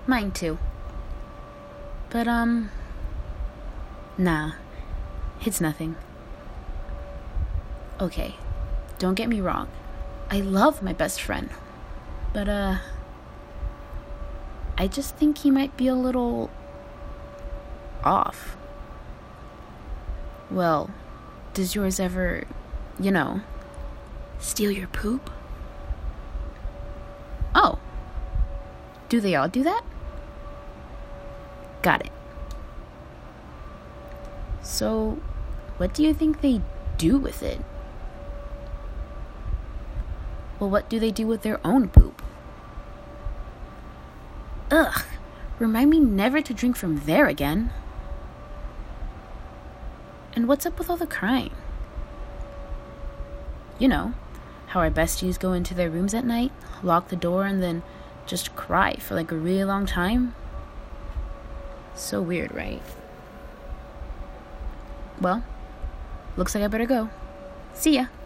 Mine too. But, nah. It's nothing. Okay, don't get me wrong. I love my best friend. But, I just think he might be a little off. Well, does yours ever, steal your poop? Oh. Do they all do that? Got it. So, what do you think they do with it? Well, what do they do with their own poop? Ugh, remind me never to drink from there again. And what's up with all the crying? You know, how our besties go into their rooms at night, lock the door, and then just cry for like a really long time? So weird, right? Well, looks like I better go. See ya.